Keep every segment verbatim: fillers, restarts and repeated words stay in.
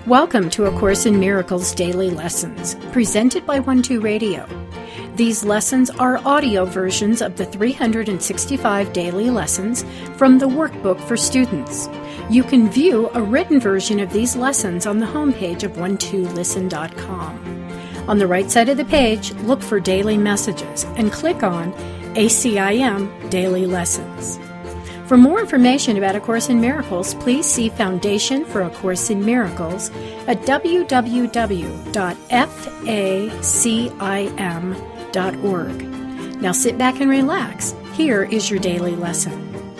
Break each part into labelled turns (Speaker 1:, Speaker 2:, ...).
Speaker 1: Welcome to A Course in Miracles Daily Lessons, presented by One Two Radio. These lessons are audio versions of the three hundred sixty-five daily lessons from the workbook for students. You can view a written version of these lessons on the homepage of one two listen dot com. On the right side of the page, look for Daily Messages and click on A C I M Daily Lessons. For more information about A Course in Miracles, please see Foundation for A Course in Miracles at w w w dot facim dot org. Now sit back and relax. Here is your daily lesson.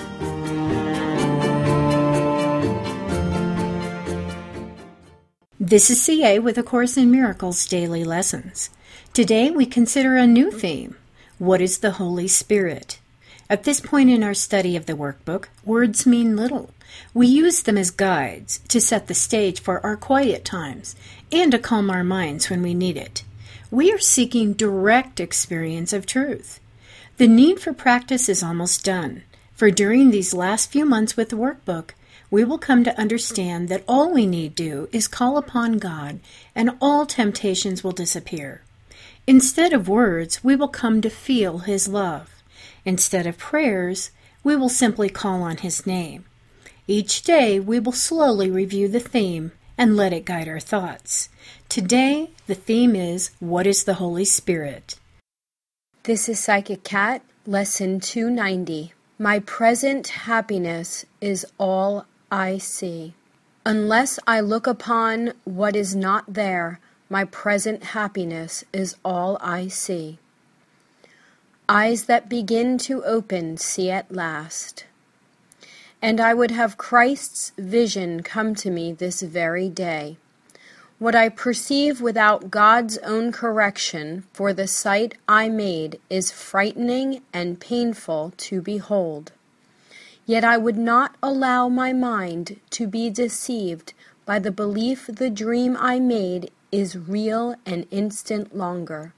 Speaker 1: This is C A with A Course in Miracles Daily Lessons. Today we consider a new theme. What is the Holy Spirit? At this point in our study of the workbook, words mean little. We use them as guides to set the stage for our quiet times and to calm our minds when we need it. We are seeking direct experience of truth. The need for practice is almost done, for during these last few months with the workbook, we will come to understand that all we need do is call upon God and all temptations will disappear. Instead of words, we will come to feel His love. Instead of prayers, we will simply call on His name. Each day, we will slowly review the theme and let it guide our thoughts. Today, the theme is, What is the Holy Spirit?
Speaker 2: This is Psychic Cat, Lesson two ninety. My present happiness is all I see. Unless I look upon what is not there, my present happiness is all I see. Eyes that begin to open see at last. And I would have Christ's vision come to me this very day. What I perceive without God's own correction for the sight I made is frightening and painful to behold. Yet I would not allow my mind to be deceived by the belief the dream I made is real an instant longer.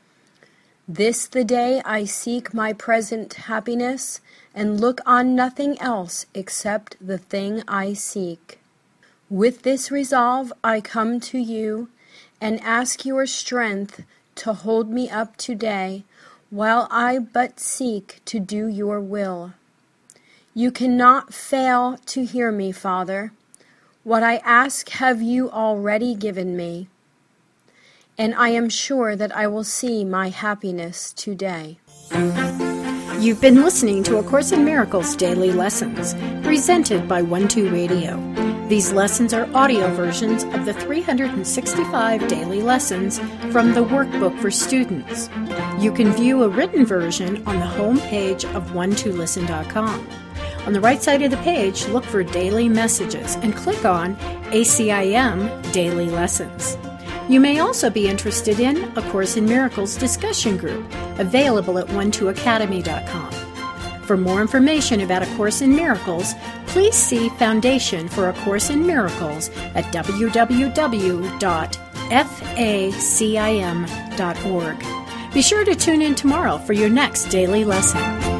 Speaker 2: This the day I seek my present happiness, and look on nothing else except the thing I seek. With this resolve I come to you, and ask your strength to hold me up today, while I but seek to do your will. You cannot fail to hear me, Father. What I ask have you already given me. And I am sure that I will see my happiness today.
Speaker 1: You've been listening to A Course in Miracles Daily Lessons, presented by One Two Radio. These lessons are audio versions of the three hundred sixty-five daily lessons from the workbook for students. You can view a written version on the home page of one two listen dot com. On the right side of the page, look for Daily Messages and click on A C I M Daily Lessons. You may also be interested in A Course in Miracles discussion group, available at one two academy dot com. For more information about A Course in Miracles, please see Foundation for A Course in Miracles at w w w dot facim dot org. Be sure to tune in tomorrow for your next daily lesson.